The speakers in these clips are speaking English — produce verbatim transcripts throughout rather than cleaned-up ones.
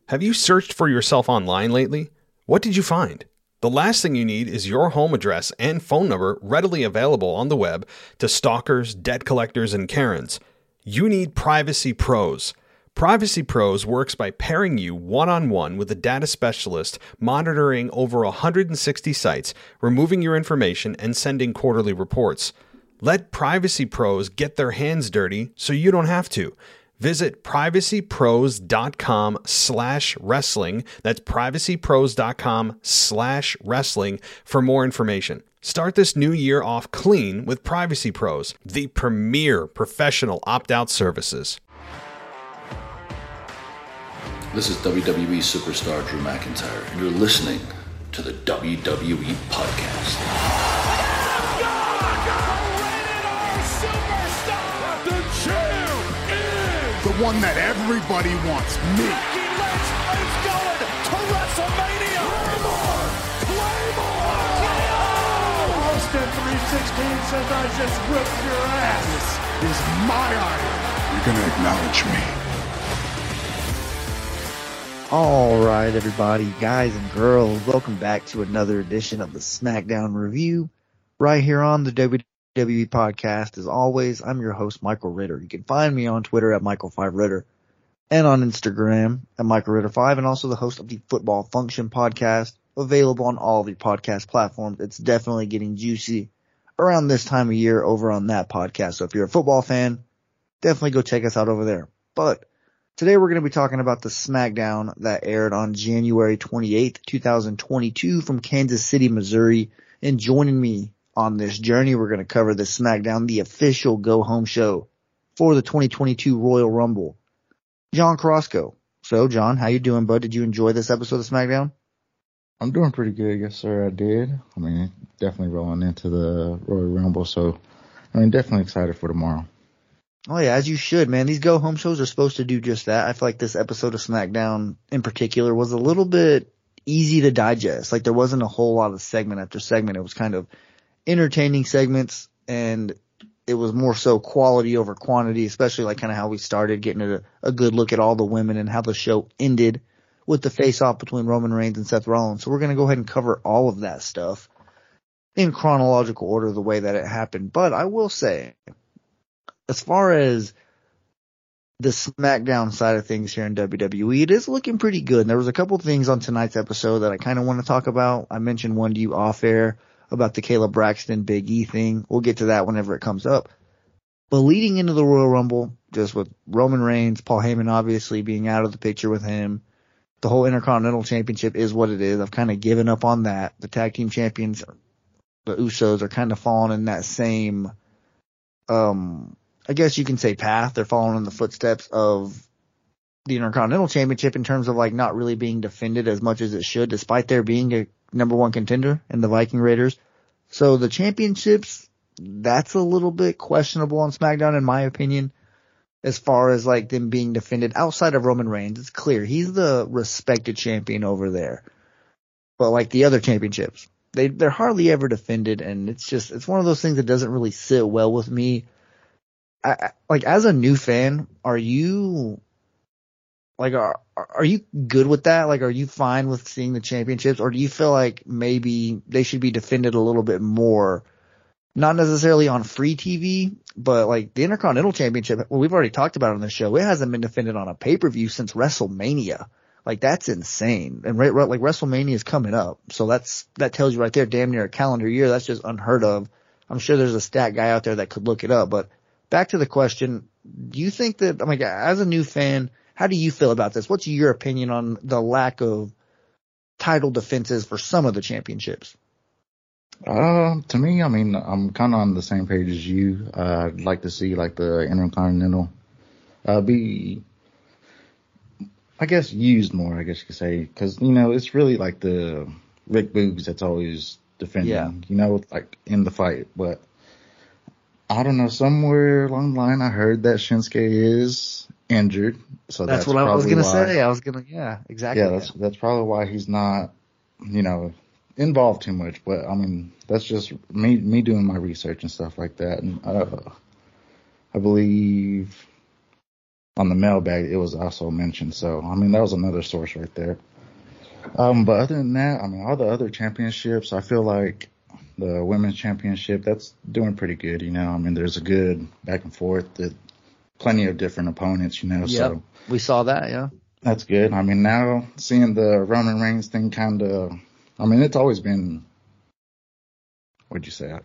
Have you searched for yourself online lately? What did you find? The last thing you need is your home address and phone number readily available on the web to stalkers, debt collectors, and Karens. You need Privacy Pros. Privacy Pros works by pairing you one-on-one with a data specialist monitoring over one hundred sixty sites, removing your information, and sending quarterly reports. Let Privacy Pros get their hands dirty so you don't have to. Visit privacypros.com slash wrestling. That's privacypros.com slash wrestling for more information. Start this new year off clean with Privacy Pros, the premier professional opt-out services. This is W W E superstar Drew McIntyre, and you're listening to the W W E Podcast. The one that everybody wants, me. Becky Lynch is going to WrestleMania. Claymore! Claymore! Austin three sixteen says I just whipped your ass. This is my iron. You're going to acknowledge me. All right, everybody, guys and girls, welcome back to another edition of the SmackDown Review right here on the W W E Podcast. As always, I'm your host, Michael Ritter. You can find me on Twitter at Michael five Ritter and on Instagram at Michael Ritter five, and also the host of the Football Function Podcast, available on all of your podcast platforms. It's definitely getting juicy around this time of year over on that podcast. So if you're a football fan, definitely go check us out over there. But today we're going to be talking about the SmackDown that aired on January twenty-eighth, twenty twenty-two from Kansas City, Missouri. And joining me on this journey, we're going to cover the SmackDown, the official go-home show for the twenty twenty-two Royal Rumble. John Carrasco. So, John, how you doing, bud? Did you enjoy this episode of SmackDown? I'm doing pretty good. Yes, sir, I did. I mean, definitely rolling into the Royal Rumble, so I mean, definitely excited for tomorrow. Oh, yeah, as you should, man. These go-home shows are supposed to do just that. I feel like this episode of SmackDown in particular was a little bit easy to digest. Like, there wasn't a whole lot of segment after segment. It was kind of entertaining segments, and it was more so quality over quantity, especially like kind of how we started, getting a, a good look at all the women and how the show ended with the face-off between Roman Reigns and Seth Rollins. So we're going to go ahead and cover all of that stuff in chronological order, the way that it happened. But I will say, as far as the SmackDown side of things here in W W E, it is looking pretty good. And there was a couple things on tonight's episode that I kind of want to talk about. I mentioned one to you off air about the Kayla Braxton Big E thing. We'll get to that whenever it comes up. But leading into the Royal Rumble, just with Roman Reigns, Paul Heyman obviously being out of the picture with him, the whole Intercontinental Championship is what it is. I've kind of given up on that. The tag team champions, the Usos, are kind of falling in that same, um, I guess you can say path. They're following in the footsteps of the Intercontinental Championship in terms of like not really being defended as much as it should, despite there being a number one contender in the Viking Raiders. So the championships, that's a little bit questionable on SmackDown in my opinion, as far as like them being defended outside of Roman Reigns. It's clear he's the respected champion over there. But like the other championships, they, they're hardly ever defended, and it's just, it's one of those things that doesn't really sit well with me. I, I, like as a new fan, are you Like, are, are you good with that? Like, are you fine with seeing the championships, or do you feel like maybe they should be defended a little bit more? Not necessarily on free T V, but like the Intercontinental Championship, well, we've already talked about it on the show. It hasn't been defended on a pay-per-view since WrestleMania. Like, that's insane. And right, right, like WrestleMania is coming up. So that's, that tells you right there, damn near a calendar year. That's just unheard of. I'm sure there's a stat guy out there that could look it up. But back to the question, do you think that, I mean, as a new fan, how do you feel about this? What's your opinion on the lack of title defenses for some of the championships? Uh, to me, I mean, I'm kind of on the same page as you. Uh, I'd like to see like the Intercontinental uh, be, I guess, used more, I guess you could say. Because, you know, it's really like the Rick Boogs that's always defending, yeah. you know, like in the fight. But I don't know, somewhere along the line I heard that Shinsuke is injured. So that's, that's what I was going to why, say. I was going to, yeah, exactly. Yeah, that's, that's probably why he's not, you know, involved too much. But I mean, that's just me, me doing my research and stuff like that. And, uh, I believe, on the mailbag, it was also mentioned. So, I mean, that was another source right there. Um, but other than that, I mean, all the other championships, I feel like the women's championship, that's doing pretty good, you know. I mean, there's a good back and forth, the, plenty of different opponents, you know. Yep, so we saw that, yeah. That's good. I mean, now seeing the Roman Reigns thing kind of, I mean, it's always been, what'd you say,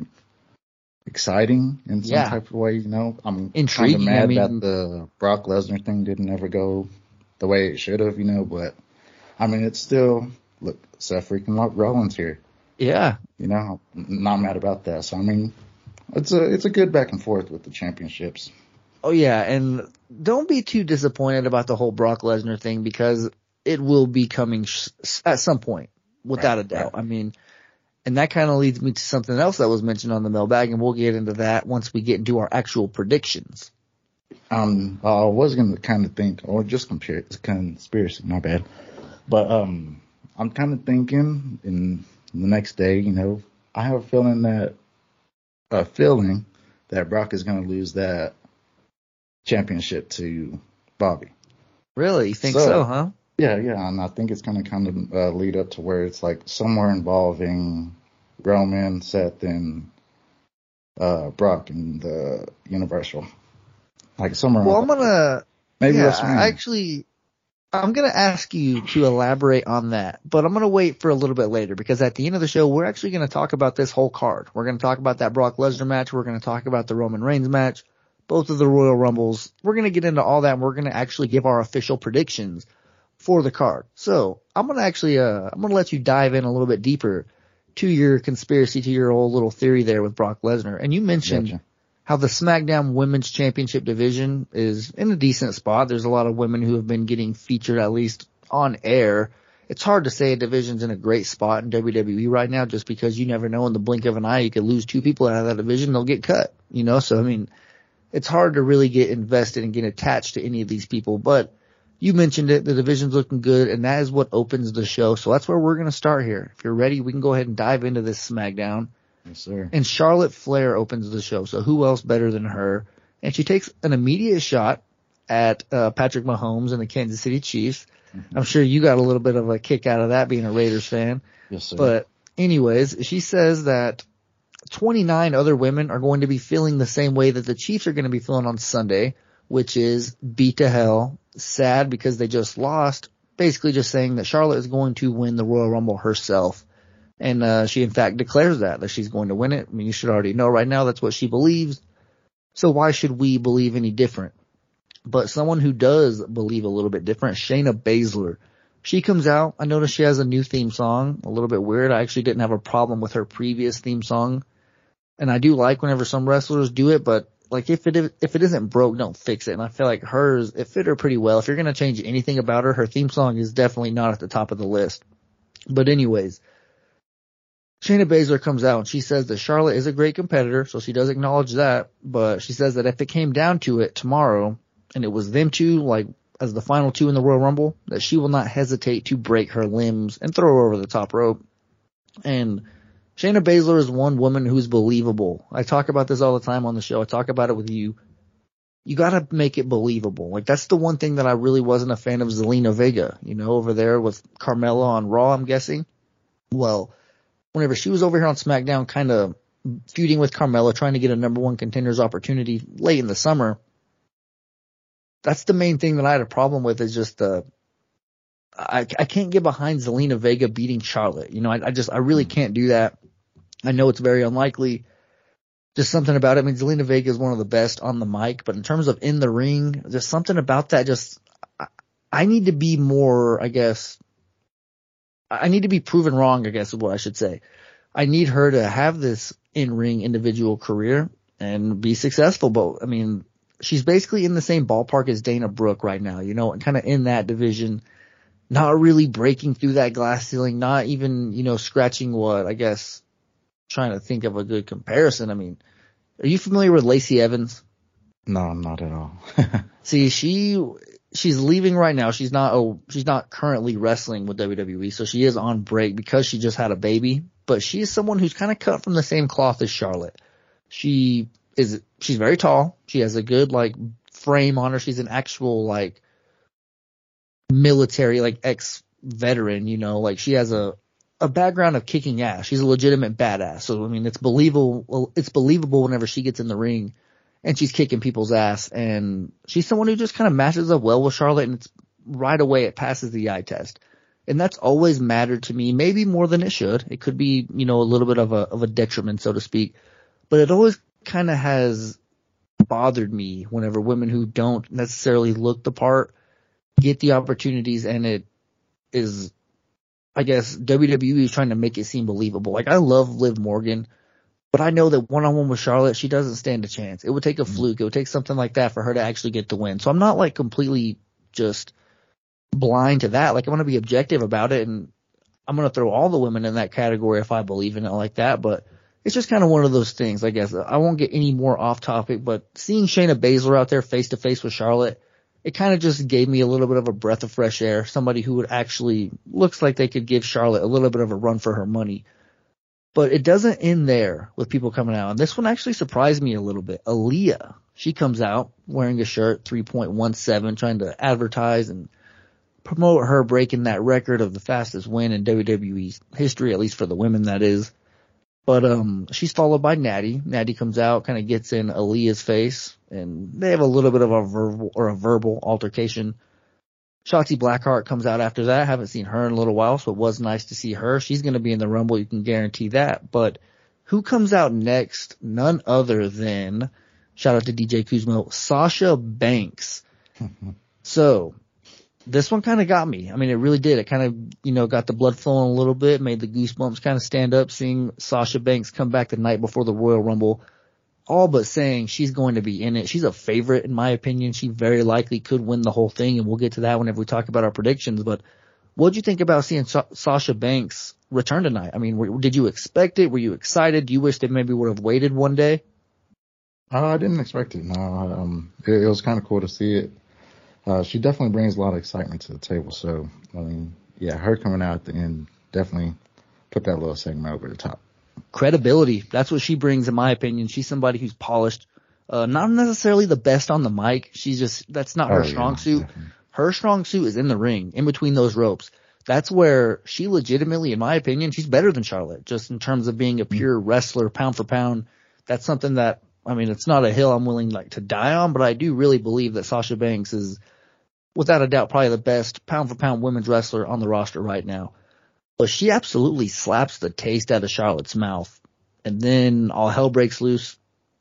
exciting in some Yeah. type of way, you know. I'm Intriguing, kind of mad I mean- that the Brock Lesnar thing didn't ever go the way it should have, you know, but I mean, it's still, look, Seth freaking Rollins here, Yeah. you know, I'm not mad about that. So, I mean, it's a, it's a good back and forth with the championships. Oh, yeah, and don't be too disappointed about the whole Brock Lesnar thing because it will be coming sh- at some point, without Right, a doubt. right. I mean, and that kind of leads me to something else that was mentioned on the mailbag, and we'll get into that once we get into our actual predictions. Um, I was going to kind of think, or just compare it's conspiracy, my bad. But, um, I'm kind of thinking in the next day, you know, I have a feeling that, a feeling that Brock is going to lose that championship to Bobby. Really? You think So- so, huh? Yeah, yeah, and I think it's going to kind of uh, lead up to where it's like somewhere involving Roman, Seth, and uh, Brock in the Universal. Like somewhere. Well, I'm on- gonna, maybe yeah, WrestleMania. I actually, I'm gonna ask you to elaborate on that, but I'm gonna wait for a little bit later because at the end of the show, we're actually gonna talk about this whole card. We're gonna talk about that Brock Lesnar match. We're gonna talk about the Roman Reigns match, both of the Royal Rumbles. We're gonna get into all that and we're gonna actually give our official predictions for the card. So I'm gonna actually, uh, I'm gonna let you dive in a little bit deeper to your conspiracy, to your whole little theory there with Brock Lesnar. And you mentioned Gotcha. how the SmackDown Women's Championship division is in a decent spot. There's a lot of women who have been getting featured at least on air. It's hard to say a division's in a great spot in W W E right now just because you never know in the blink of an eye you could lose two people out of that division, they'll get cut, you know? So, I mean, it's hard to really get invested and get attached to any of these people, but you mentioned it, the division's looking good, and that is what opens the show. So that's where we're going to start here. If you're ready, we can go ahead and dive into this SmackDown. Yes, sir. And Charlotte Flair opens the show. So who else better than her? And she takes an immediate shot at uh, Patrick Mahomes and the Kansas City Chiefs. I'm sure you got a little bit of a kick out of that being a Raiders fan. Yes, sir. But anyways, she says that twenty-nine other women are going to be feeling the same way that the Chiefs are going to be feeling on Sunday, which is beat to hell, sad because they just lost, basically just saying that Charlotte is going to win the Royal Rumble herself. And uh, she, in fact, declares that, that she's going to win it. I mean, you should already know right now that's what she believes. So why should we believe any different? But someone who does believe a little bit different, Shayna Baszler. She comes out. I noticed she has a new theme song, a little bit weird. I actually didn't have a problem with her previous theme song. And I do like whenever some wrestlers do it, but like if it if it isn't broke, don't fix it. And I feel like hers, it fit her pretty well. If you're going to change anything about her, her theme song is definitely not at the top of the list. But anyways, Shayna Baszler comes out and she says that Charlotte is a great competitor, so she does acknowledge that. But she says that if it came down to it tomorrow and it was them two, like as the final two in the Royal Rumble, that she will not hesitate to break her limbs and throw her over the top rope. And Shayna Baszler is one woman who's believable. I talk about this all the time on the show. I talk about it with you. You gotta make it believable. Like that's the one thing that I really wasn't a fan of Zelina Vega, you know, over there with Carmella on Raw, I'm guessing. Well, whenever she was over here on SmackDown kind of feuding with Carmella, trying to get a number one contender's opportunity late in the summer, that's the main thing that I had a problem with is just the, I, I can't get behind Zelina Vega beating Charlotte. You know, I, I just, I really can't do that. I know it's very unlikely. Just something about it. I mean, Zelina Vega is one of the best on the mic, but in terms of in the ring, just something about that. Just, I, I need to be more, I guess, I need to be proven wrong, I guess is what I should say. I need her to have this in-ring individual career and be successful. But I mean, she's basically in the same ballpark as Dana Brooke right now, you know, and kind of in that division, not really breaking through that glass ceiling, not even, you know, scratching what, I guess, trying to think of a good comparison. I mean, are you familiar with Lacey Evans? No, not at all. See, she, she's leaving right now. She's not, oh, she's not currently wrestling with W W E. So she is on break because she just had a baby, but she is someone who's kind of cut from the same cloth as Charlotte. She is, she's very tall. She has a good, like, frame on her. She's an actual like military, like ex-veteran, you know, like she has a, a background of kicking ass. She's a legitimate badass. So, I mean, it's believable, it's believable whenever she gets in the ring and she's kicking people's ass. And she's someone who just kind of matches up well with Charlotte, and it's right away it passes the eye test. And that's always mattered to me, maybe more than it should. It could be, you know, a little bit of a, of a detriment, so to speak, but it always kind of has bothered me whenever women who don't necessarily look the part get the opportunities, and it is, I guess, W W E is trying to make it seem believable. Like, I love Liv Morgan, but I know that one-on-one with Charlotte, she doesn't stand a chance. It would take a mm-hmm. fluke. It would take something like that for her to actually get the win. So I'm not like completely just blind to that. Like, I want to be objective about it, and I'm going to throw all the women in that category if I believe in it like that. But it's just kind of one of those things, I guess. I won't get any more off topic, but seeing Shayna Baszler out there face to face with Charlotte, it kind of just gave me a little bit of a breath of fresh air. Somebody who would actually looks like they could give Charlotte a little bit of a run for her money. But it doesn't end there with people coming out. And this one actually surprised me a little bit. Aaliyah, she comes out wearing a shirt, three point one seven, trying to advertise and promote her breaking that record of the fastest win in W W E's history, at least for the women, that is. But um, she's followed by Natty. Natty comes out, kind of gets in Aaliyah's face, and they have a little bit of a verbal or a verbal altercation. Shotzi Blackheart comes out after that. I haven't seen her in a little while, so it was nice to see her. She's going to be in the Rumble, you can guarantee that. But who comes out next? None other than, shout out to D J Kuzmo, Sasha Banks. So this one kind of got me. I mean, it really did. It kind of, you know, got the blood flowing a little bit, made the goosebumps kind of stand up seeing Sasha Banks come back the night before the Royal Rumble, all but saying she's going to be in it. She's a favorite, in my opinion. She very likely could win the whole thing, and we'll get to that whenever we talk about our predictions. But what'd you think about seeing Sa- Sasha Banks return tonight? I mean, were, did you expect it? Were you excited? Do you wish they maybe would have waited one day? Uh, I didn't expect it. No, um, it, it was kind of cool to see it. Uh, she definitely brings a lot of excitement to the table. So, I mean, yeah, her coming out at the end definitely put that little segment over the top. Credibility. That's what she brings, in my opinion. She's somebody who's polished. Uh, not necessarily the best on the mic. She's just, that's not her oh, strong yeah, suit. Definitely. Her strong suit is in the ring, in between those ropes. That's where she legitimately, in my opinion, she's better than Charlotte, just in terms of being a pure wrestler, pound for pound. That's something that, I mean, it's not a hill I'm willing like to die on, but I do really believe that Sasha Banks is, without a doubt, probably the best pound for pound women's wrestler on the roster right now. But she absolutely slaps the taste out of Charlotte's mouth. And then all hell breaks loose.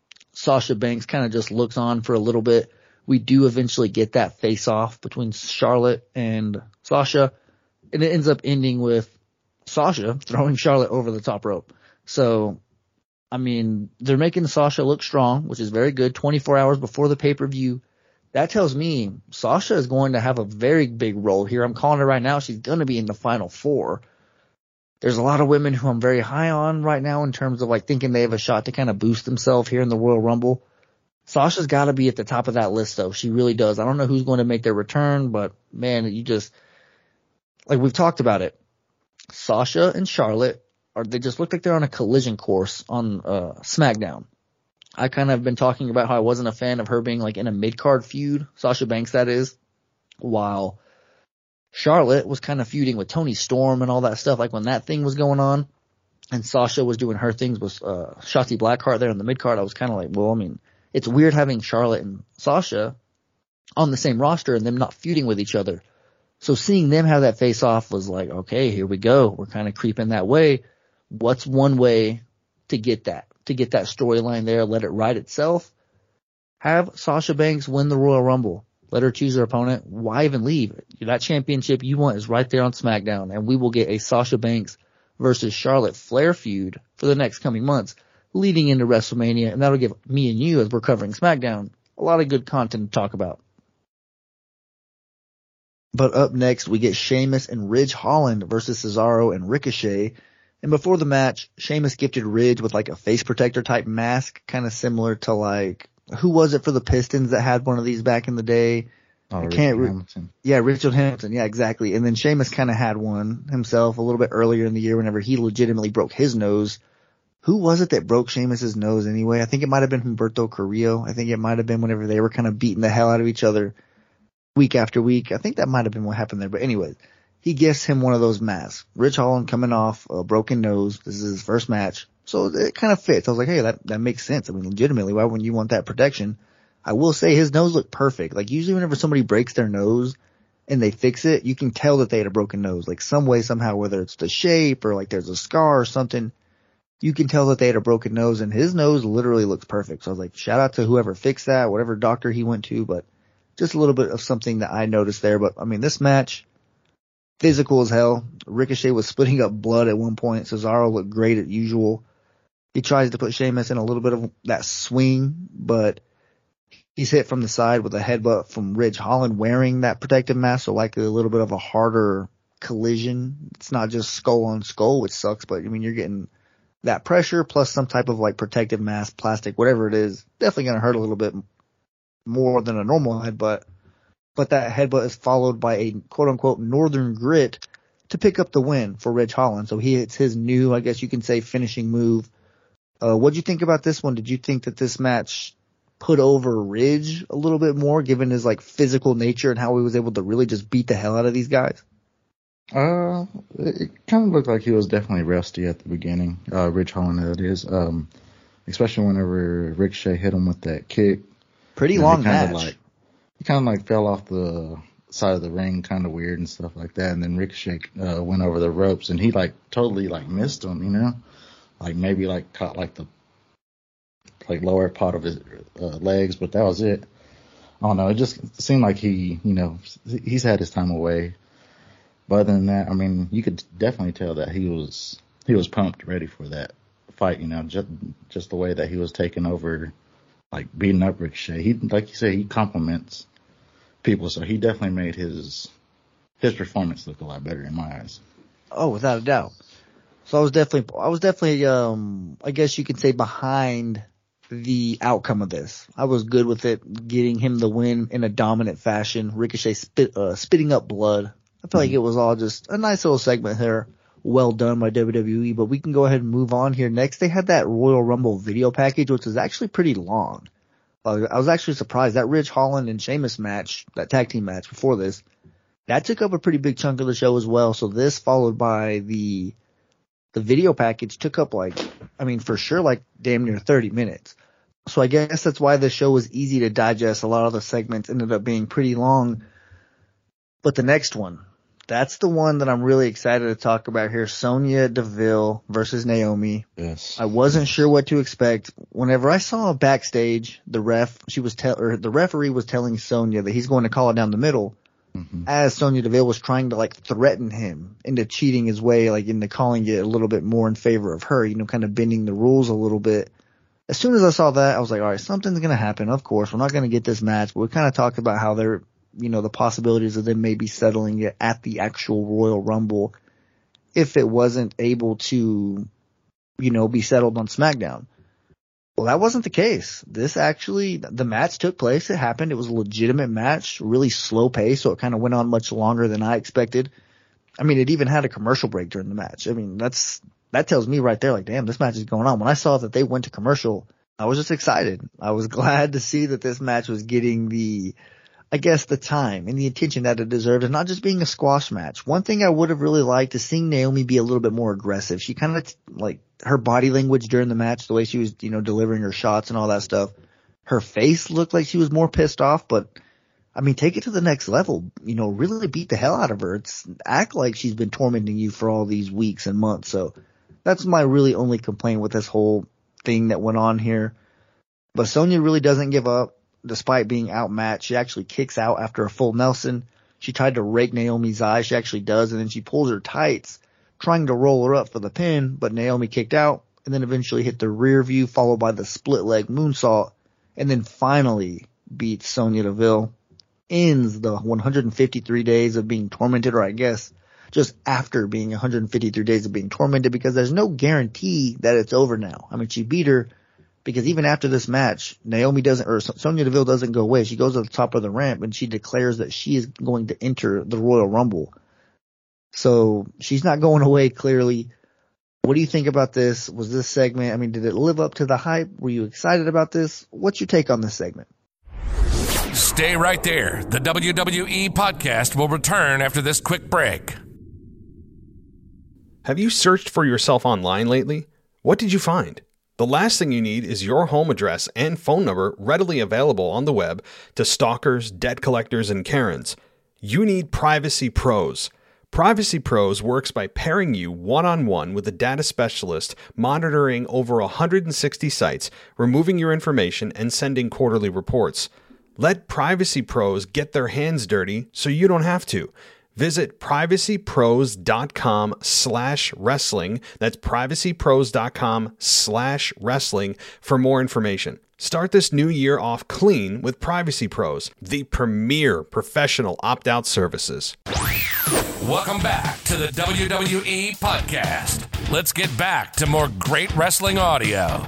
Sasha Banks kind of just looks on for a little bit. We do eventually get that face off between Charlotte and Sasha. And it ends up ending with Sasha throwing Charlotte over the top rope. So, I mean, they're making Sasha look strong, which is very good. twenty-four hours before the pay-per-view. That tells me Sasha is going to have a very big role here. I'm calling it right now. She's going to be in the final four. There's a lot of women who I'm very high on right now in terms of like thinking they have a shot to kind of boost themselves here in the Royal Rumble. Sasha's got to be at the top of that list though. She really does. I don't know who's going to make their return, but man, you just, like we've talked about it. Sasha and Charlotte are, they just look like they're on a collision course on uh, SmackDown. I kind of been talking about how I wasn't a fan of her being like in a mid-card feud, Sasha Banks that is, while Charlotte was kind of feuding with Toni Storm and all that stuff, like when that thing was going on, and Sasha was doing her things with uh, Shotzi Blackheart there in the mid-card. I was kind of like, well, I mean, it's weird having Charlotte and Sasha on the same roster and them not feuding with each other. So seeing them have that face-off was like, okay, here we go. We're kind of creeping that way. What's one way to get that? To get that storyline there, let it write itself? Have Sasha Banks win the Royal Rumble. Let her choose her opponent. Why even leave? That championship you want is right there on SmackDown, and we will get a Sasha Banks versus Charlotte Flair feud for the next coming months, leading into WrestleMania, and that'll give me and you, as we're covering SmackDown, a lot of good content to talk about. But up next, we get Sheamus and Ridge Holland versus Cesaro and Ricochet. And before the match, Sheamus gifted Ridge with like a face protector type mask, kind of similar to like, who was it for the Pistons that had one of these back in the day? Oh, I can't Richard Hamilton. Yeah, Richard Hamilton. Yeah, exactly. And then Sheamus kind of had one himself a little bit earlier in the year whenever he legitimately broke his nose who was it that broke Sheamus's nose anyway? I think it might have been Humberto Carrillo. I think it might have been whenever they were kind of beating the hell out of each other week after week. I think that might have been what happened there. But anyways, he gifts him one of those masks. Ridge Holland coming off a broken nose. This is his first match. So it kind of fits. I was like, hey, that, that makes sense. I mean, legitimately, why wouldn't you want that protection? I will say his nose looked perfect. Like usually whenever somebody breaks their nose and they fix it, you can tell that they had a broken nose. Like some way, somehow, whether it's the shape or like there's a scar or something, you can tell that they had a broken nose, and his nose literally looks perfect. So I was like, shout out to whoever fixed that, whatever doctor he went to, but just a little bit of something that I noticed there. But I mean, this match, physical as hell. Ricochet was spitting up blood at one point. Cesaro looked great as usual. He tries to put Sheamus in a little bit of that swing, but he's hit from the side with a headbutt from Ridge Holland wearing that protective mask, so likely a little bit of a harder collision. It's not just skull on skull, which sucks, but I mean, you're getting that pressure plus some type of like protective mask, plastic, whatever it is, definitely going to hurt a little bit more than a normal headbutt. But that headbutt is followed by a quote unquote Northern Grit to pick up the win for Ridge Holland. So he hits his new, I guess you can say, finishing move. Uh, what'd you think about this one? Did you think that this match put over Ridge a little bit more given his like physical nature and how he was able to really just beat the hell out of these guys? Uh, it kind of looked like he was definitely rusty at the beginning. Uh, Ridge Holland, that is. Um, especially whenever Ricochet hit him with that kick. Pretty you know, long he kinda match. Like, he kind of like fell off the side of the ring, kind of weird and stuff like that. And then Ricochet uh, went over the ropes, and he like totally like missed him, you know, like maybe like caught like the like lower part of his uh, legs, but that was it. I don't know. It just seemed like he, you know, he's had his time away. But other than that, I mean, you could definitely tell that he was he was pumped, ready for that fight. You know, just just the way that he was taking over, like beating up Ricochet. He, like you said, he compliments people, so he definitely made his his performance look a lot better in my eyes. Oh, without a doubt. So I was definitely, I was definitely, um, I guess you could say behind the outcome of this. I was good with it, getting him the win in a dominant fashion. Ricochet spit, uh, spitting up blood. I feel like it was all just a nice little segment here. Well done by W W E, but we can go ahead and move on here. Next, they had that Royal Rumble video package, which was actually pretty long. Uh, I was actually surprised. That Ridge Holland and Sheamus match, that tag team match before this, that took up a pretty big chunk of the show as well. So this followed by the, the video package took up like, I mean, for sure, like damn near thirty minutes. So I guess that's why the show was easy to digest. A lot of the segments ended up being pretty long. But the next one, that's the one that I'm really excited to talk about here. Sonya Deville versus Naomi. Yes. I wasn't sure what to expect. Whenever I saw backstage, the ref, she was tell, or the referee was telling Sonya that he's going to call it down the middle. Mm-hmm. As Sonya Deville was trying to like threaten him into cheating his way, like into calling it a little bit more in favor of her, you know, kind of bending the rules a little bit. As soon as I saw that, I was like, all right, something's going to happen. Of course, we're not going to get this match, but we kind of talked about how they're, you know, the possibilities of them maybe settling it at the actual Royal Rumble if it wasn't able to, you know, be settled on SmackDown. Well, that wasn't the case. This actually, the match took place. It happened. It was a legitimate match, really slow pace, so it kind of went on much longer than I expected. I mean, it even had a commercial break during the match. I mean, that's, that tells me right there, like, damn, this match is going on. When I saw that they went to commercial, I was just excited. I was glad to see that this match was getting the, I guess, the time and the attention that it deserved, and not just being a squash match. One thing I would have really liked is seeing Naomi be a little bit more aggressive. She kind of, like, her body language during the match, the way she was, you know, delivering her shots and all that stuff. Her face looked like she was more pissed off, but, I mean, take it to the next level. You know, really beat the hell out of her. It's act like she's been tormenting you for all these weeks and months. So that's my really only complaint with this whole thing that went on here. But Sonya really doesn't give up. Despite being outmatched, she actually kicks out after a full Nelson. She tried to rake Naomi's eye. She actually does, and then she pulls her tights, trying to roll her up for the pin, but Naomi kicked out, and then eventually hit the rear view, followed by the split leg moonsault, and then finally beats Sonya Deville. Ends the one hundred fifty-three days of being tormented, or I guess just after being one hundred fifty-three days of being tormented, because there's no guarantee that it's over now. I mean, she beat her. Because even after this match, Naomi doesn't, or Sonya Deville doesn't go away. She goes to the top of the ramp and she declares that she is going to enter the Royal Rumble. So she's not going away, clearly. What do you think about this? Was this segment, I mean, did it live up to the hype? Were you excited about this? What's your take on this segment? Stay right there. The W W E podcast will return after this quick break. Have you searched for yourself online lately? What did you find? The last thing you need is your home address and phone number readily available on the web to stalkers, debt collectors, and Karens. You need Privacy Pros. Privacy Pros works by pairing you one-on-one with a data specialist monitoring over one hundred sixty sites, removing your information, and sending quarterly reports. Let Privacy Pros get their hands dirty so you don't have to. Visit privacypros.com slash wrestling. That's privacypros.com slash wrestling for more information. Start this new year off clean with Privacy Pros, the premier professional opt-out services. Welcome back to the W W E podcast. Let's get back to more great wrestling audio.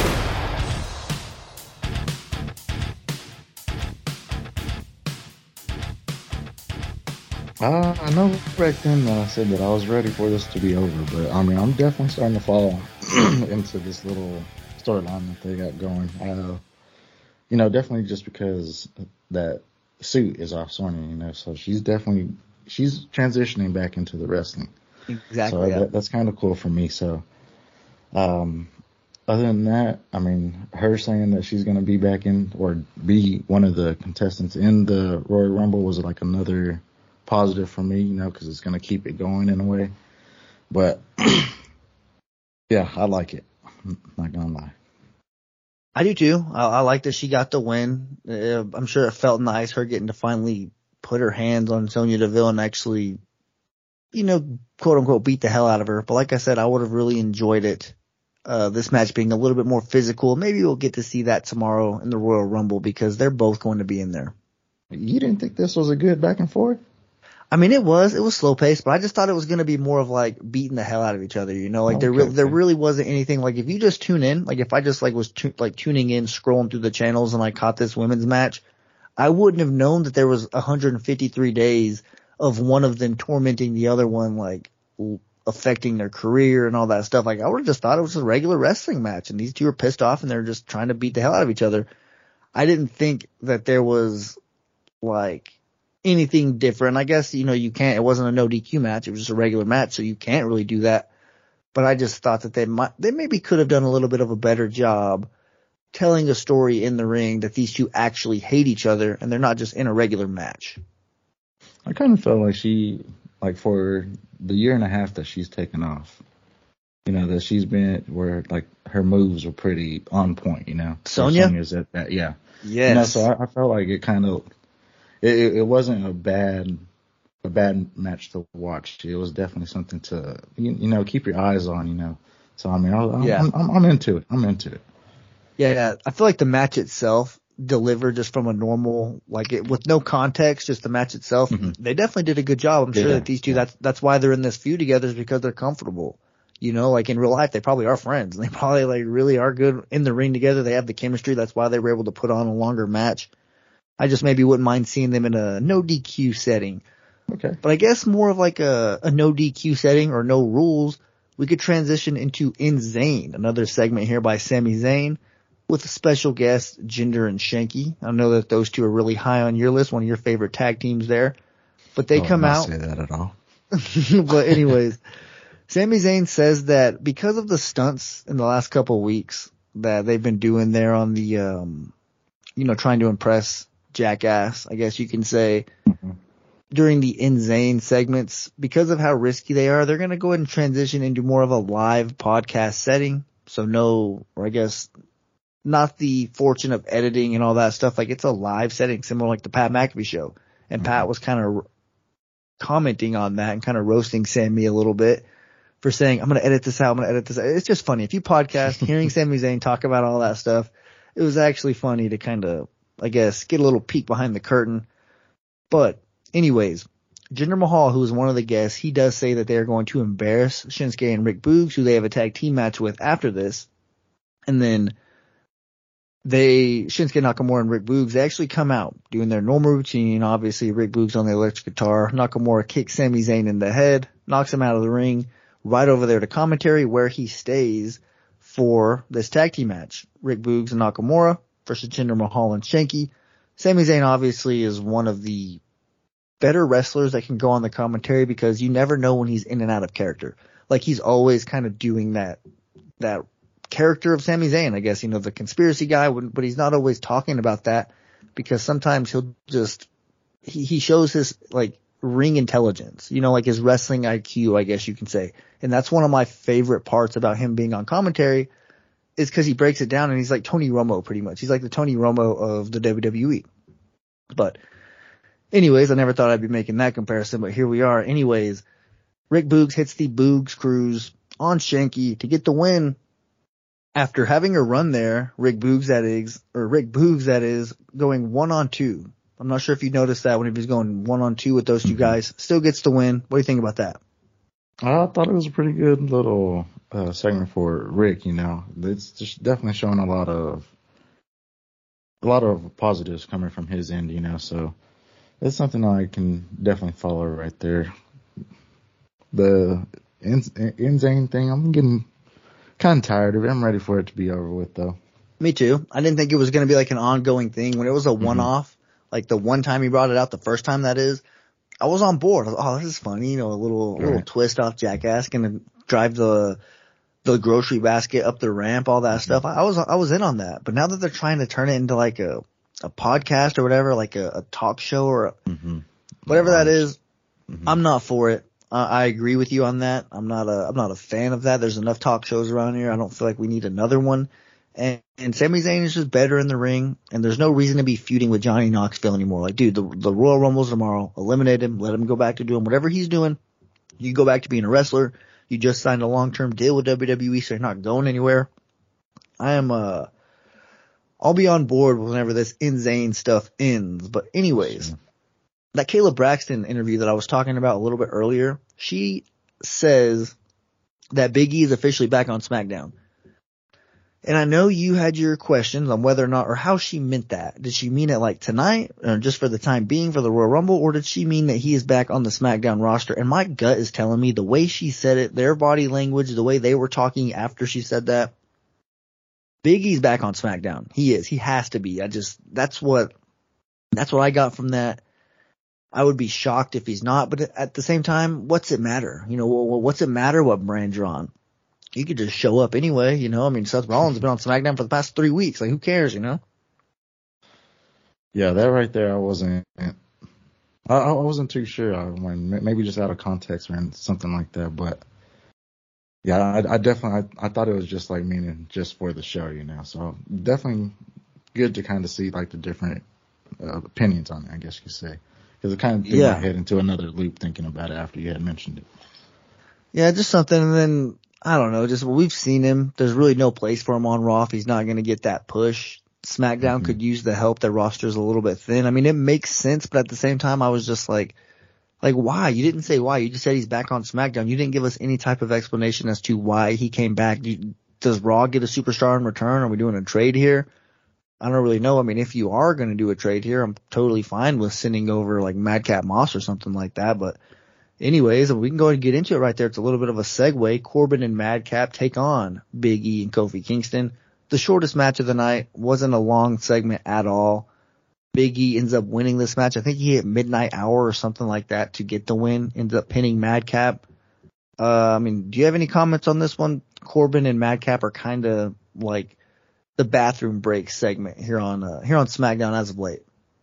Uh, I know back then uh, I said that I was ready for this to be over, but I mean, I'm definitely starting to fall into this little storyline that they got going. Uh, you know, definitely just because that suit is off Sonya, you know, so she's definitely, she's transitioning back into the wrestling. Exactly. So yeah. that, that's kind of cool for me. So, um, other than that, I mean, her saying that she's going to be back in or be one of the contestants in the Royal Rumble was like another positive for me, you know, because it's going to keep it going in a way. But yeah, I like it. I'm not going to lie. I do too. I, I like that she got the win. Uh, I'm sure it felt nice, her getting to finally put her hands on Sonya Deville and actually, you know, quote unquote, beat the hell out of her. But like I said, I would have really enjoyed it. Uh, this match being a little bit more physical. Maybe we'll get to see that tomorrow in the Royal Rumble because they're both going to be in there. You didn't think this was a good back and forth? I mean, it was, it was slow paced, but I just thought it was going to be more of like beating the hell out of each other, you know, like okay, there, re- okay. there really wasn't anything like if you just tune in, like if I just like was tu- like tuning in, scrolling through the channels and I caught this women's match, I wouldn't have known that there was one hundred fifty-three days of one of them tormenting the other one, like l- affecting their career and all that stuff. Like I would have just thought it was a regular wrestling match and these two are pissed off and they're just trying to beat the hell out of each other. I didn't think that there was like anything different. I guess, you know, you can't, it wasn't a no D Q match. It was just a regular match. So you can't really do that. But I just thought that they might, they maybe could have done a little bit of a better job telling a story in the ring that these two actually hate each other and they're not just in a regular match. I kind of felt like she, like for the year and a half that she's taken off, you know, that she's been where like her moves were pretty on point, you know. Sonya? Sonya's at that, yeah. Yes. You know, so I, I felt like it kind of, It, it wasn't a bad, a bad match to watch. It was definitely something to, you, you know, keep your eyes on, you know. So, I mean, I, I'm, Yeah. I'm, I'm, I'm into it. I'm into it. Yeah, yeah. I feel like the match itself delivered just from a normal, like it with no context, just the match itself. Mm-hmm. They definitely did a good job. I'm sure Yeah, that these two, yeah. that's, that's why they're in this feud together is because they're comfortable. You know, like in real life, they probably are friends and they probably like really are good in the ring together. They have the chemistry. That's why they were able to put on a longer match. I just maybe wouldn't mind seeing them in a no D Q setting. Okay. But I guess more of like a, a no D Q setting or no rules, we could transition into Insane, another segment here by Sami Zayn with a special guest, Jinder and Shanky. I know that those two are really high on your list, one of your favorite tag teams there. But they Oh, come I'm not out. say that at all. But anyways, Sami Zayn says that because of the stunts in the last couple of weeks that they've been doing there on the, um, you know, trying to impress Jackass, I guess you can say, mm-hmm. during the Insane segments, because of how risky they are, they're going to go ahead and transition into more of a live podcast setting. So no, or I guess not the fortune of editing and all that stuff. Like it's a live setting, similar like the Pat McAfee show. And mm-hmm. Pat was kind of commenting on that and kind of roasting Sammy a little bit for saying, I'm going to edit this out. I'm going to edit this out. It's just funny. If you podcast, hearing Sami Zayn talk about all that stuff, it was actually funny to kind of, I guess, get a little peek behind the curtain. But anyways, Jinder Mahal, who is one of the guests, he does say that they are going to embarrass Shinsuke and Rick Boogs, who they have a tag team match with after this. And then they, Shinsuke Nakamura and Rick Boogs, they actually come out doing their normal routine. Obviously, Rick Boogs on the electric guitar. Nakamura kicks Sami Zayn in the head, knocks him out of the ring. right over there to commentary where he stays for this tag team match. Rick Boogs and Nakamura versus Jinder Mahal and Shanky. Sami Zayn obviously is one of the better wrestlers that can go on the commentary because you never know when he's in and out of character. Like he's always kind of doing that, that character of Sami Zayn, I guess, you know, the conspiracy guy, but he's not always talking about that because sometimes he'll just, he, he shows his like ring intelligence, you know, like his wrestling I Q, I guess you can say. And that's one of my favorite parts about him being on commentary is because he breaks it down and he's like Tony Romo pretty much. He's like the Tony Romo of the W W E. But anyways, I never thought I'd be making that comparison, but here we are. Anyways, Rick Boogs hits the Boogs Cruise on Shanky to get the win. After having a run there, Rick Boogs that is, or Rick Boogs that is, going one on two. I'm not sure if you noticed that when he was going one on two with those two guys. Still gets the win. What do you think about that? I thought it was a pretty good little uh, segment for Rick. You know, it's just definitely showing a lot of a lot of positives coming from his end. You know, so it's something I can definitely follow right there. The Insane thing, I'm getting kind of tired of it. I'm ready for it to be over with, though. Me too. I didn't think it was going to be like an ongoing thing. When it was a one-off, mm-hmm. like the one time he brought it out, the first time that is, I was on board. I was, oh, this is funny. You know, a little right. little twist off Jackass, gonna drive the the grocery basket up the ramp, all that mm-hmm. stuff. I, I was I was in on that. But now that they're trying to turn it into like a a podcast or whatever, like a, a talk show or a, mm-hmm. whatever that is, mm-hmm. I'm not for it. Uh, I agree with you on that. I'm not a I'm not a fan of that. There's enough talk shows around here. I don't feel like we need another one. And, and Sami Zayn is just better in the ring, and there's no reason to be feuding with Johnny Knoxville anymore. Like, dude, the, the Royal Rumble's tomorrow. Eliminate him. Let him go back to doing whatever he's doing. You go back to being a wrestler. You just signed a long-term deal with W W E, so you're not going anywhere. I am, uh, I'll be on board whenever this Insane stuff ends. But anyways, sure. That Kayla Braxton interview that I was talking about a little bit earlier, she says that Big E is officially back on SmackDown. And I know you had your questions on whether or not, or how she meant that. Did she mean it like tonight, or just for the time being for the Royal Rumble, or did she mean that he is back on the SmackDown roster? And my gut is telling me the way she said it, their body language, the way they were talking after she said that, Big E's back on SmackDown. He is. He has to be. I just, that's what, that's what I got from that. I would be shocked if he's not, but at the same time, what's it matter? You know, what's it matter what brand you're on? You could just show up anyway, you know. I mean, Seth Rollins has been on SmackDown for the past three weeks. Like, who cares, you know? Yeah, that right there, I wasn't, I, I wasn't too sure. I mean, maybe just out of context or something like that. But yeah, I, I definitely, I, I thought it was just like meaning just for the show, you know. So definitely good to kind of see like the different uh, opinions on it, I guess you could say, because it kind of threw yeah. my head into another loop thinking about it after you had mentioned it. Yeah, just something, and then. I don't know, just we've seen him. There's really no place for him on Raw if he's not going to get that push. SmackDown mm-hmm. could use the help. Their roster's a little bit thin. I mean, it makes sense, but at the same time, I was just like, like, why? You didn't say why. You just said he's back on SmackDown. You didn't give us any type of explanation as to why he came back. Does Raw get a superstar in return? Are we doing a trade here? I don't really know. I mean, if you are going to do a trade here, I'm totally fine with sending over like Madcap Moss or something like that, but anyways, we can go ahead and get into it right there. It's a little bit of a segue. Corbin and Madcap take on Big E and Kofi Kingston. The shortest match of the night. Wasn't a long segment at all. Big E ends up winning this match. I think he hit midnight hour or something like that to get the win. Ends up pinning Madcap. Uh, I mean, do you have any comments on this one? Corbin and Madcap are kind of like the bathroom break segment here on uh, here on SmackDown as of late.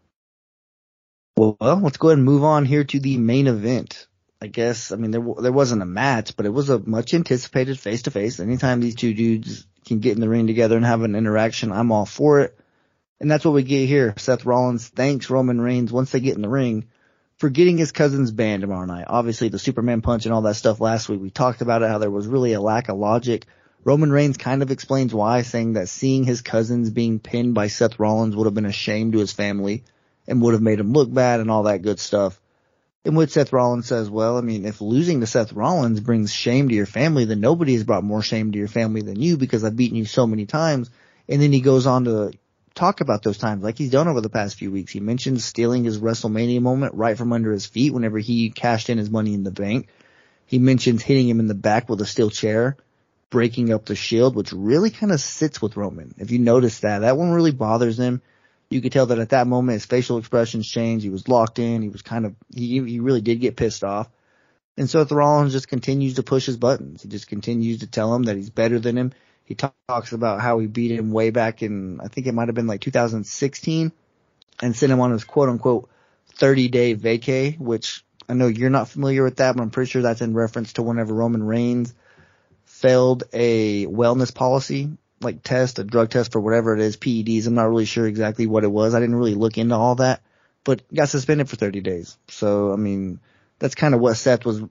Well, let's go ahead and move on here to the main event. I guess, I mean, there there wasn't a match, but it was a much anticipated face-to-face. Anytime these two dudes can get in the ring together and have an interaction, I'm all for it. And that's what we get here. Seth Rollins thanks Roman Reigns once they get in the ring for getting his cousin's banned tomorrow night. Obviously, the Superman punch and all that stuff last week, we talked about it, how there was really a lack of logic. Roman Reigns kind of explains why, saying that seeing his cousins being pinned by Seth Rollins would have been a shame to his family and would have made him look bad and all that good stuff. In which Seth Rollins says, well, I mean, if losing to Seth Rollins brings shame to your family, then nobody has brought more shame to your family than you because I've beaten you so many times. And then he goes on to talk about those times like he's done over the past few weeks. He mentions stealing his WrestleMania moment right from under his feet whenever he cashed in his Money in the Bank. He mentions hitting him in the back with a steel chair, breaking up the Shield, which really kind of sits with Roman. If you notice that, that one really bothers him. You could tell that at that moment his facial expressions changed. He was locked in. He was kind of, he, he really did get pissed off. And Seth Rollins just continues to push his buttons. He just continues to tell him that he's better than him. He talk, talks about how he beat him way back in, I think it might have been like two thousand sixteen, and sent him on his quote unquote thirty day vacay, which I know you're not familiar with that, but I'm pretty sure that's in reference to whenever Roman Reigns failed a wellness policy, like test, a drug test for whatever it is, P E Ds. I'm not really sure exactly what it was. I didn't really look into all that, but got suspended for thirty days. So, I mean, that's kind of what Seth was,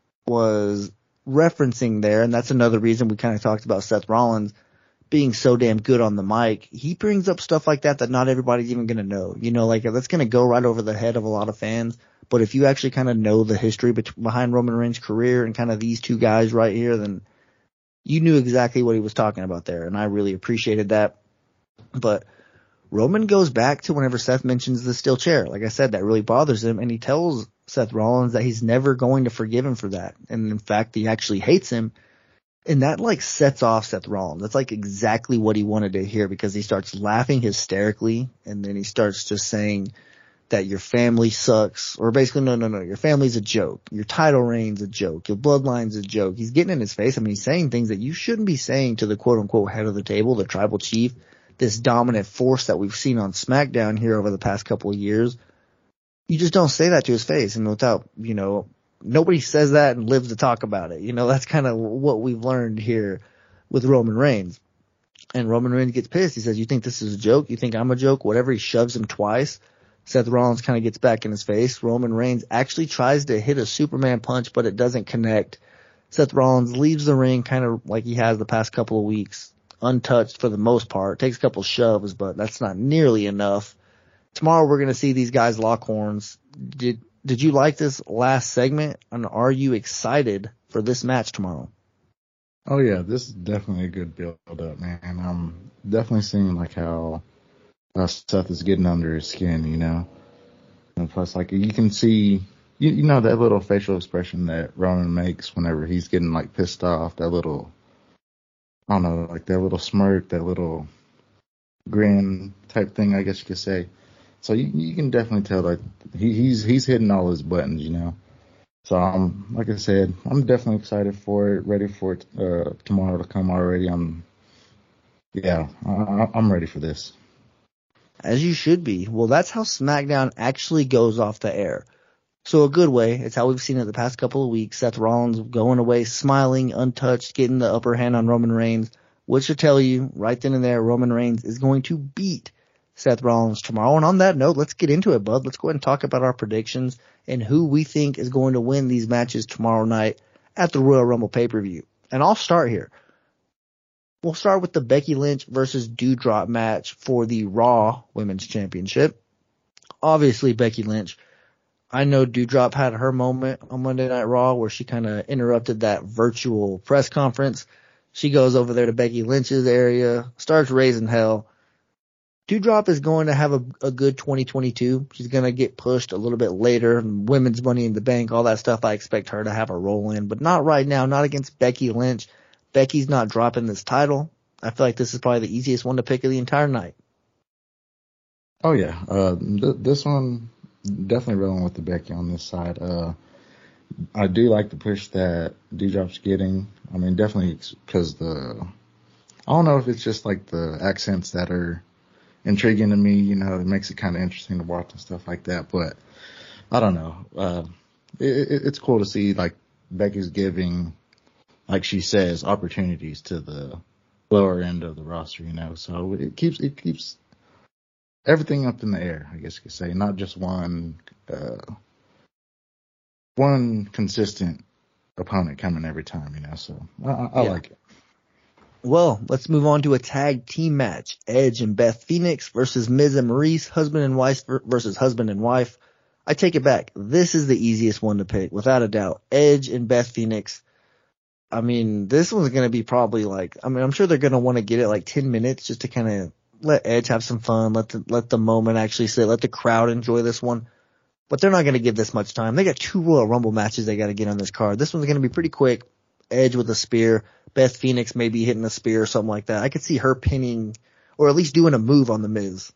was referencing there. And that's another reason we kind of talked about Seth Rollins being so damn good on the mic. He brings up stuff like that that not everybody's even going to know. You know, like that's going to go right over the head of a lot of fans. But if you actually kind of know the history be- behind Roman Reigns' career and kind of these two guys right here, then you knew exactly what he was talking about there. And I really appreciated that. But Roman goes back to whenever Seth mentions the steel chair. Like I said, that really bothers him. And he tells Seth Rollins that he's never going to forgive him for that. And in fact, he actually hates him. And that like sets off Seth Rollins. That's like exactly what he wanted to hear, because he starts laughing hysterically. And then he starts just saying that your family sucks, or basically, no, no, no, your family's a joke. Your title reign's a joke. Your bloodline's a joke. He's getting in his face. I mean, he's saying things that you shouldn't be saying to the quote unquote head of the table, the tribal chief, this dominant force that we've seen on SmackDown here over the past couple of years. You just don't say that to his face. And without, you know, nobody says that and lives to talk about it. You know, that's kind of what we've learned here with Roman Reigns. And Roman Reigns gets pissed. He says, you think this is a joke? You think I'm a joke? Whatever. He shoves him twice. Seth Rollins kind of gets back in his face. Roman Reigns actually tries to hit a Superman punch, but it doesn't connect. Seth Rollins leaves the ring kind of like he has the past couple of weeks, untouched for the most part. Takes a couple shoves, but that's not nearly enough. Tomorrow we're going to see these guys lock horns. Did did you like this last segment? And are you excited for this match tomorrow? Oh yeah, this is definitely a good build up, man. I'm definitely seeing like how Uh, Seth is getting under his skin, you know. And plus, like, you can see, you, you know, that little facial expression that Roman makes whenever he's getting, like, pissed off. That little, I don't know, like, that little smirk, that little grin type thing, I guess you could say. So you, you can definitely tell, like, he, he's he's hitting all his buttons, you know. So, um, like I said, I'm definitely excited for it, ready for it uh, tomorrow to come already. I'm, yeah, I, I'm ready for this. As you should be. Well, that's how SmackDown actually goes off the air. So a good way. It's how we've seen it the past couple of weeks. Seth Rollins going away, smiling, untouched, getting the upper hand on Roman Reigns, which should tell you right then and there, Roman Reigns is going to beat Seth Rollins tomorrow. And on that note, let's get into it, bud. Let's go ahead and talk about our predictions and who we think is going to win these matches tomorrow night at the Royal Rumble pay-per-view. And I'll start here. We'll start with the Becky Lynch versus Doudrop match for the Raw Women's Championship. Obviously, Becky Lynch. I know Doudrop had her moment on Monday Night Raw where she kind of interrupted that virtual press conference. She goes over there to Becky Lynch's area, starts raising hell. Doudrop is going to have a, a good twenty twenty-two. She's going to get pushed a little bit later. Women's Money in the Bank, all that stuff. I expect her to have a role in, but not right now, not against Becky Lynch. Becky's not dropping this title. I feel like this is probably the easiest one to pick of the entire night. Oh, yeah. Uh, th- this one, definitely rolling with the Becky on this side. Uh, I do like the push that Doudrop's getting. I mean, definitely because the, I don't know if it's just like the accents that are intriguing to me, you know, it makes it kind of interesting to watch and stuff like that. But I don't know. Uh, it, it, it's cool to see like Becky's giving, like she says, opportunities to the lower end of the roster, you know. So it keeps it keeps everything up in the air, I guess you could say. Not just one uh, one consistent opponent coming every time, you know. So I, I yeah. like it. Well, let's move on to a tag team match. Edge and Beth Phoenix versus Miz and Maurice, husband and wife versus husband and wife. I take it back. This is the easiest one to pick, without a doubt. Edge and Beth Phoenix. I mean, this one's going to be probably like, I mean, I'm sure they're going to want to get it like ten minutes just to kind of let Edge have some fun, let the, let the moment actually sit, let the crowd enjoy this one. but they're not going to give this much time. They got two Royal Rumble matches they got to get on this card. This one's going to be pretty quick. Edge with a spear. Beth Phoenix maybe hitting a spear or something like that. I could see her pinning or at least doing a move on The Miz.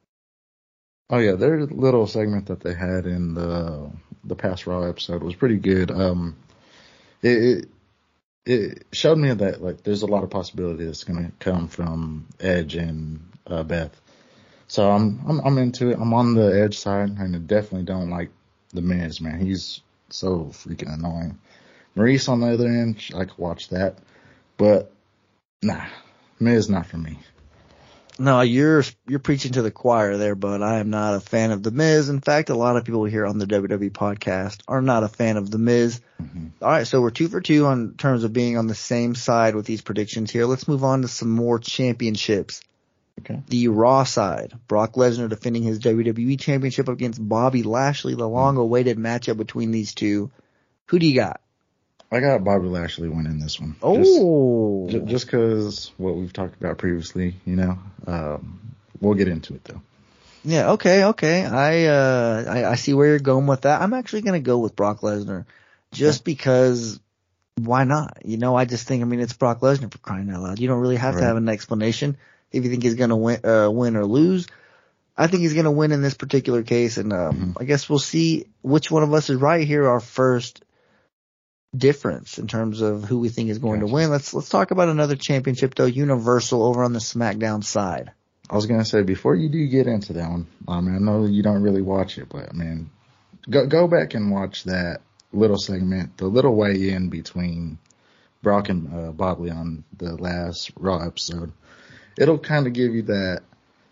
Oh yeah, their little segment that they had in the the past Raw episode was pretty good. Um, it it, it showed me that like there's a lot of possibility that's going to come from Edge and uh, Beth. So I'm I'm I'm into it. I'm on the Edge side, and I definitely don't like The Miz, man. He's so freaking annoying. Maurice on the other end, I could watch that, but nah, Miz not for me. No, you're you're preaching to the choir there, bud. I am not a fan of The Miz. In fact, a lot of people here on the W W E podcast are not a fan of The Miz. Mm-hmm. All right, so we're two for two on terms of being on the same side with these predictions here. Let's move on to some more championships. Okay. The Raw side, Brock Lesnar defending his W W E championship against Bobby Lashley, the long-awaited matchup between these two. Who do you got? I got Bobby Lashley winning this one. Oh. Just, just cause what we've talked about previously, you know, um, we'll get into it though. Yeah. Okay. Okay. I, uh, I, I see where you're going with that. I'm actually going to go with Brock Lesnar just okay. because why not? You know, I just think, I mean, it's Brock Lesnar for crying out loud. You don't really have right. to have an explanation if you think he's going to win, uh, win or lose. I think he's going to win in this particular case. And, um, mm-hmm. I guess we'll see which one of us is right here. Our first difference in terms of who we think is going gotcha. to win. Let's let's talk about another championship though, Universal over on the SmackDown side. I was gonna say before you do get into that one, I mean I know you don't really watch it, but I mean go go back and watch that little segment, the little weigh in between Brock and uh, Bobby on the last Raw episode. It'll kind of give you that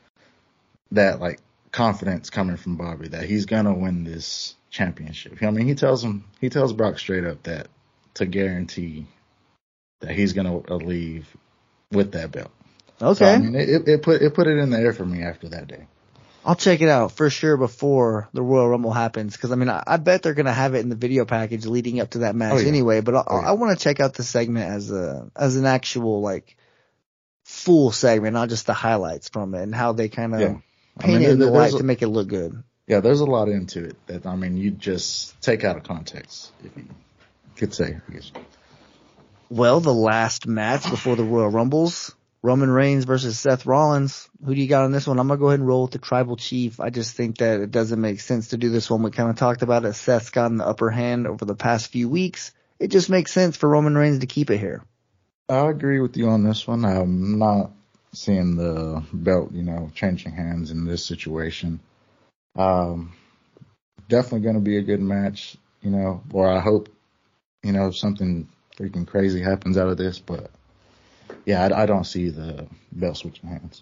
that like confidence coming from Bobby that he's gonna win this championship. I mean, he tells him, he tells Brock straight up that to guarantee that he's gonna leave with that belt. Okay. So, I mean, it, it put it put it in the air for me after that day. I'll check it out for sure before the Royal Rumble happens, because I mean, I, I bet they're gonna have it in the video package leading up to that match oh, yeah. anyway. But I, oh, yeah. I want to check out the segment as a as an actual like full segment, not just the highlights from it and how they kind of yeah. paint I mean, it in the light a, to make it look good. Yeah, there's a lot into it that, I mean, you just take out of context, if you could say, I guess. Well, the last match before the Royal Rumbles, Roman Reigns versus Seth Rollins. Who do you got on this one? I'm going to go ahead and roll with the Tribal Chief. I just think that it doesn't make sense to do this one. We kind of talked about it. Seth's gotten the upper hand over the past few weeks. It just makes sense for Roman Reigns to keep it here. I agree with you on this one. I'm not seeing the belt, you know, changing hands in this situation. Um, definitely going to be a good match, you know, or I hope, you know, something freaking crazy happens out of this, but yeah, I, I don't see the belt switching hands.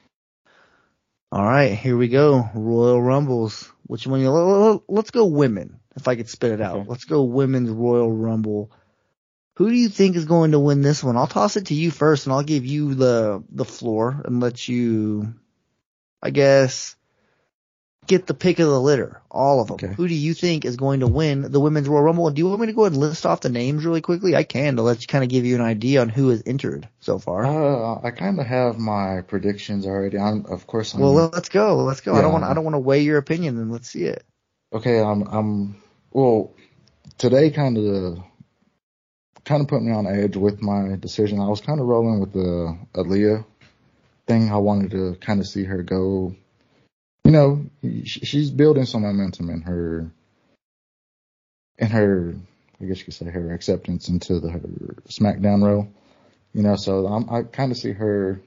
All right, here we go. Royal Rumbles. Which one? You, let's go women, if I could spit it out. Okay. Let's go women's Royal Rumble. Who do you think is going to win this one? I'll toss it to you first, and I'll give you the, the floor and let you, I guess, get the pick of the litter, all of them. Okay. Who do you think is going to win the Women's Royal Rumble? Do you want me to go ahead and list off the names really quickly? I can, to let you kind of give you an idea on who has entered so far. Uh, I kind of have my predictions already. I'm, of course. I'm, well, let's go. Let's go. Yeah, I don't want. I don't want to weigh your opinion, and let's see it. Okay. I'm. I'm. Well, today kind of, kind of put me on edge with my decision. I was kind of rolling with the Aaliyah thing. I wanted to kind of see her go. You know, she's building some momentum in her, in her, I guess you could say her acceptance into the her SmackDown role. You know, so I'm, I kind of see her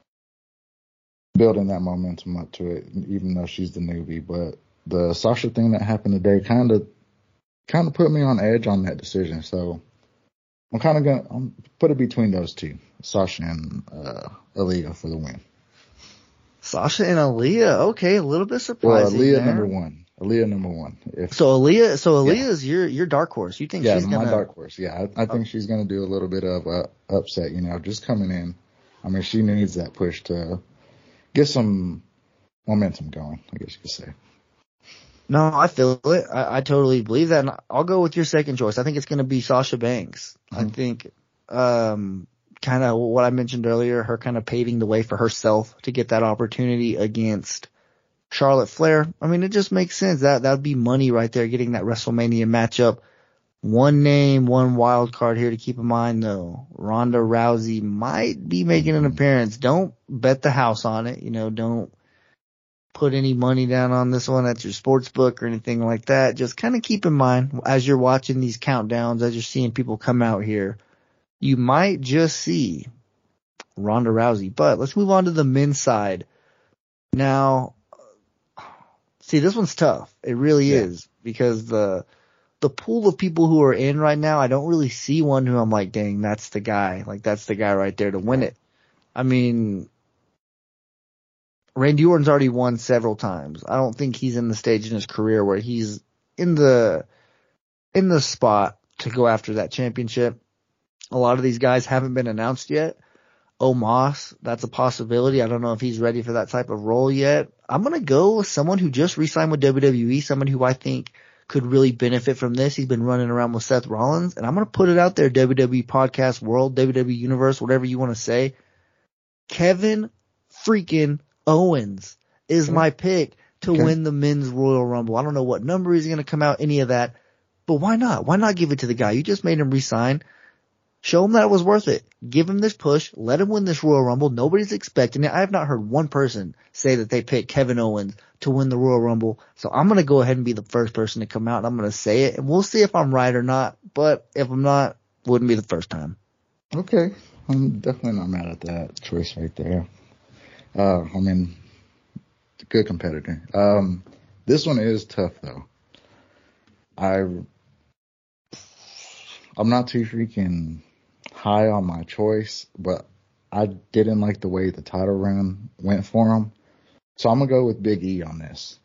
building that momentum up to it, even though she's the newbie. But the Sasha thing that happened today kind of, kind of put me on edge on that decision. So I'm kind of gonna I'm put it between those two, Sasha and uh, Aaliyah for the win. Sasha and Aaliyah, okay, a little bit surprising. Well, Aaliyah there. number one. Aaliyah number one. If, so Aaliyah, so Aaliyah yeah. is your your dark horse. You think yeah, she's gonna? Yeah, my dark horse. Yeah, I, I think okay. she's gonna do a little bit of uh, upset. You know, just coming in. I mean, she needs that push to get some momentum going, I guess you could say. No, I feel it. I, I totally believe that. And I'll go with your second choice. I think it's gonna be Sasha Banks. Mm-hmm. I think. um kind of what I mentioned earlier, her kind of paving the way for herself to get that opportunity against Charlotte Flair. I mean, it just makes sense. That that would be money right there, getting that WrestleMania matchup. One name, one wild card here to keep in mind, though. Ronda Rousey might be making an appearance. Don't bet the house on it. You know, don't put any money down on this one at your sports book or anything like that. Just kind of keep in mind as you're watching these countdowns, as you're seeing people come out here, you might just see Ronda Rousey. But let's move on to the men's side. Now, see, this one's tough. It really yeah. is, because the the pool of people who are in right now, I don't really see one who I'm like, dang, that's the guy. Like, that's the guy right there to win it. I mean, Randy Orton's already won several times. I don't think he's in the stage in his career where he's in the in the spot to go after that championship. A lot of these guys haven't been announced yet. Omos, that's a possibility. I don't know if he's ready for that type of role yet. I'm going to go with someone who just re-signed with W W E, someone who I think could really benefit from this. He's been running around with Seth Rollins, and I'm going to put it out there, W W E Podcast World, W W E Universe, whatever you want to say. Kevin freaking Owens is my pick to okay. win the men's Royal Rumble. I don't know what number he's going to come out, any of that, but why not? Why not give it to the guy? You just made him resign. Show him that it was worth it. Give him this push. Let him win this Royal Rumble. Nobody's expecting it. I have not heard one person say that they picked Kevin Owens to win the Royal Rumble. So I'm going to go ahead and be the first person to come out, and I'm going to say it, and we'll see if I'm right or not. But if I'm not, wouldn't be the first time. Okay. I'm definitely not mad at that choice right there. Uh, I mean, good competitor. Um, this one is tough though. I, I'm not too freaking high on my choice, but I didn't like the way the title run went for him. So I'm going to go with Big E on this.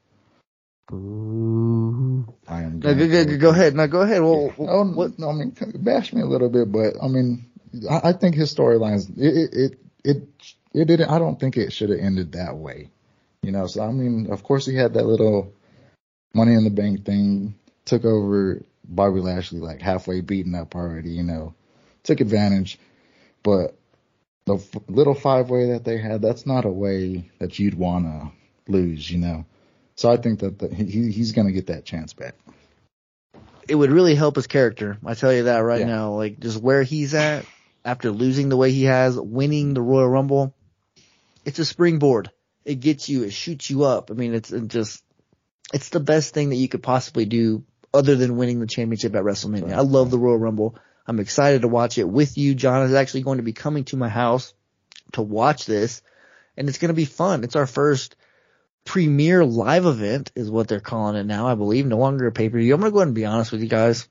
Ooh. I am no, go, go, go, go ahead. No, go ahead. Well, yeah. oh, what? No, I mean, bash me a little bit, but I mean, I, I think his storylines, it, it, it, it didn't, I don't think it should have ended that way. You know, so I mean, of course he had that little Money in the Bank thing, took over Bobby Lashley like halfway beaten up already, you know, took advantage, but the f- little five way that they had, that's not a way that you'd want to lose, you know. So I think that the, he he's going to get that chance back. It would really help his character. I tell you that right yeah. now. Like, just where he's at after losing the way he has, winning the Royal Rumble, it's a springboard. It gets you, it shoots you up. I mean, it's it just, it's the best thing that you could possibly do other than winning the championship at WrestleMania. Right. I love the Royal Rumble. I'm excited to watch it with you. John is actually going to be coming to my house to watch this, and it's going to be fun. It's our first premier live event is what they're calling it now, I believe. No longer a pay-per-view. I'm going to go ahead and be honest with you guys.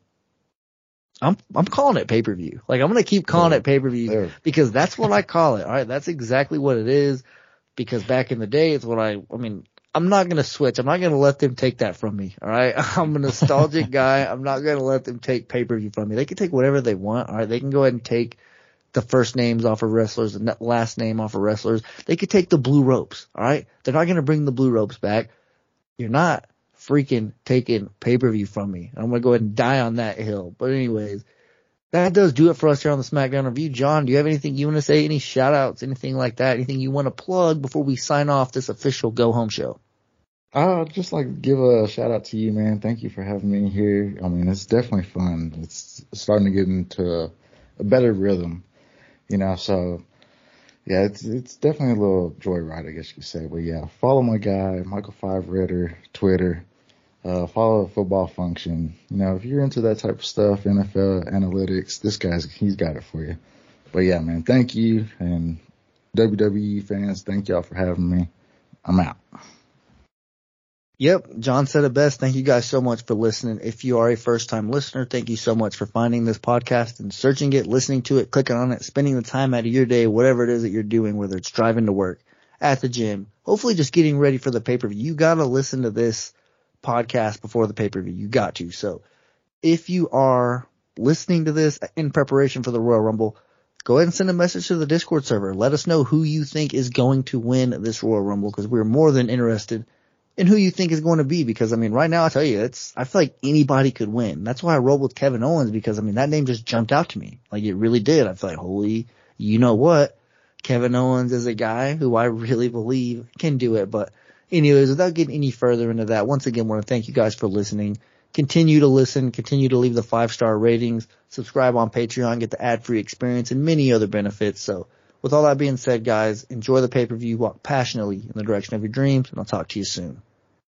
I'm I'm calling it pay-per-view. Like, I'm going to keep calling there, it pay-per-view there. Because that's what I call it. All right, that's exactly what it is. Because back in the day, it's what I, I mean, I'm not going to switch. I'm not going to let them take that from me. All right. I'm a nostalgic guy. I'm not going to let them take pay-per-view from me. They can take whatever they want. All right. They can go ahead and take the first names off of wrestlers and the last name off of wrestlers. They could take the blue ropes. All right. They're not going to bring the blue ropes back. You're not freaking taking pay-per-view from me. I'm going to go ahead and die on that hill. But anyways, that does do it for us here on the SmackDown Review. John, do you have anything you want to say? Any shout outs, anything like that? Anything you want to plug before we sign off this official Go Home show? Uh, just like give a shout out to you, man. Thank you for having me here. I mean, it's definitely fun. It's starting to get into a, a better rhythm, you know, so yeah, it's, it's definitely a little joyride, I guess you could say. But yeah, follow my guy, Michael Five Ritter, Twitter. Uh, follow Football Function. You know, if you're into that type of stuff, N F L analytics, this guy's, he's got it for you. But yeah, man, thank you. And W W E fans, thank y'all for having me. I'm out. Yep. John said it best. Thank you guys so much for listening. If you are a first time listener, thank you so much for finding this podcast and searching it, listening to it, clicking on it, spending the time out of your day, whatever it is that you're doing, whether it's driving to work, at the gym, hopefully just getting ready for the pay-per-view. You got to listen to this podcast before the pay-per-view. You got to. So if you are listening to this in preparation for the Royal Rumble, go ahead and send a message to the Discord server. Let us know who you think is going to win this Royal Rumble, because we're more than interested in who you think is going to be. Because I mean, right now, I tell you, it's, I feel like anybody could win. That's why I rolled with Kevin Owens, because I mean, that name just jumped out to me. Like, it really did. I feel like, holy, you know what? Kevin Owens is a guy who I really believe can do it. But anyways, without getting any further into that, once again, I want to thank you guys for listening. Continue to listen, continue to leave the five-star ratings, subscribe on Patreon, get the ad-free experience, and many other benefits. So with all that being said, guys, enjoy the pay-per-view, walk passionately in the direction of your dreams, and I'll talk to you soon.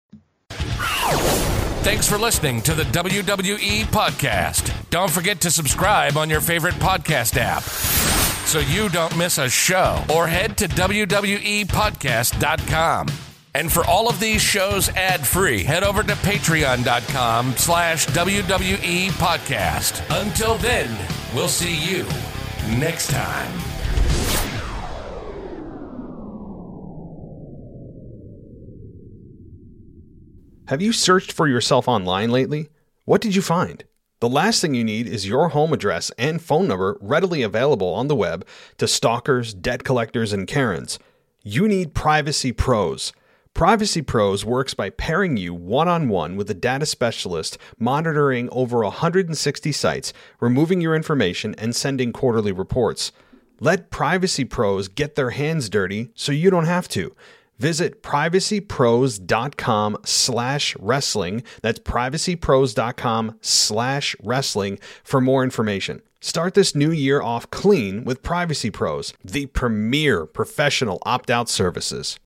Thanks for listening to the W W E Podcast. Don't forget to subscribe on your favorite podcast app so you don't miss a show, or head to W W E podcast dot com. And for all of these shows ad-free, head over to patreon.com slash WWE podcast. Until then, we'll see you next time. Have you searched for yourself online lately? What did you find? The last thing you need is your home address and phone number readily available on the web to stalkers, debt collectors, and Karens. You need Privacy Pros. Privacy Pros works by pairing you one-on-one with a data specialist monitoring over one hundred sixty sites, removing your information, and sending quarterly reports. Let Privacy Pros get their hands dirty so you don't have to. Visit privacypros.com slash wrestling. That's privacypros.com slash wrestling for more information. Start this new year off clean with Privacy Pros, the premier professional opt-out services.